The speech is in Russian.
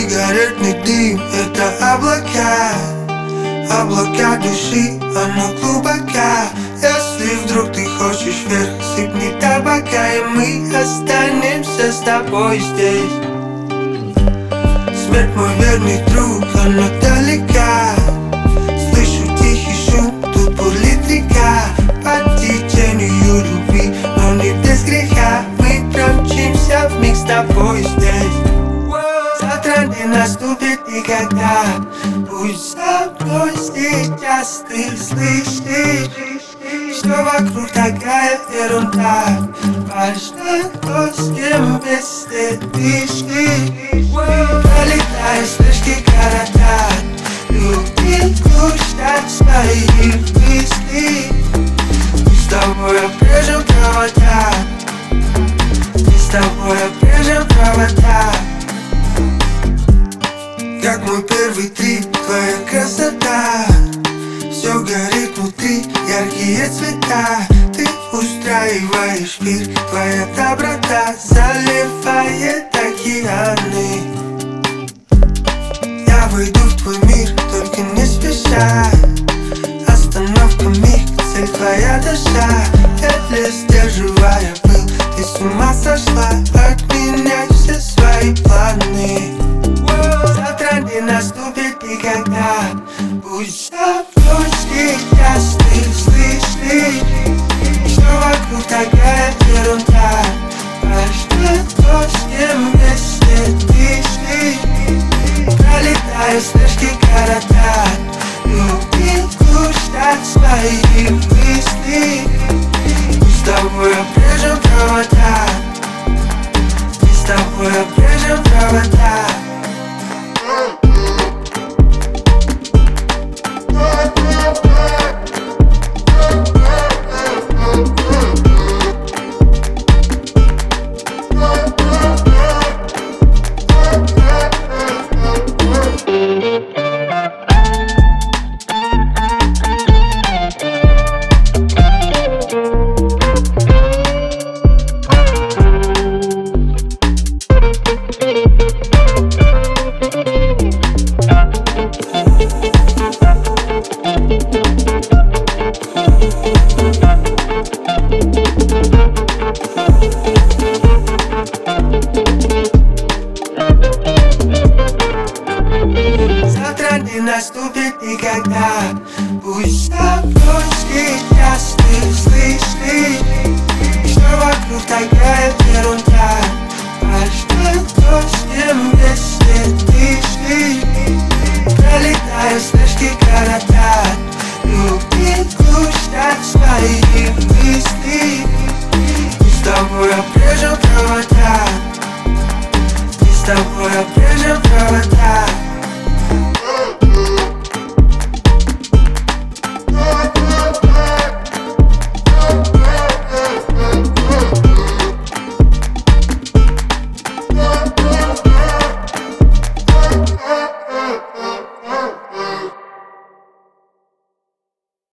Сигаретный дым — это облака, облака души, оно глубока. Если вдруг ты хочешь вверх, сыпни табака, и мы останемся с тобой здесь. Смерть мой верный друг, она далека. Слышу тихий шум, тут бурлит река. По течению любви, но не без греха. Мы промчимся вмиг с тобой здесь. Завтра не наступит никогда. Пусть со мной сейчас ты слышишь, что вокруг такая ерунда. Важно то, с кем вместе дышишь. Пролетая слышки города, люди глушат свои мысли. Мы с тобой обрежем провода, мы с тобой обрежем провода. Как мой первый трип, твоя красота. Все горит внутри, яркие цвета. Ты устраиваешь пир, твоя доброта заливает океаны. Я войду в твой мир, только не спеша. Остановка, миг, цель твоя душа. Еле сдерживая пыл, ты с ума сошла. Отменяй все свои планы. Завтра не наступит никогда. Пусть со мной сейчас ты слышишь, что вокруг такая ерунда. Важно то, с кем вместе дышишь. Пролетая слышки города, люди глушат свои мысли. Мы с тобой обрежем провода, мы с тобой обрежем провода. Завтра не наступит никогда. Пусть со мной сейчас ты слышишь, что вокруг такая ерунда. Важно то, с кем вместе дышишь. Пролетая слышки города, люди глушат свои мысли.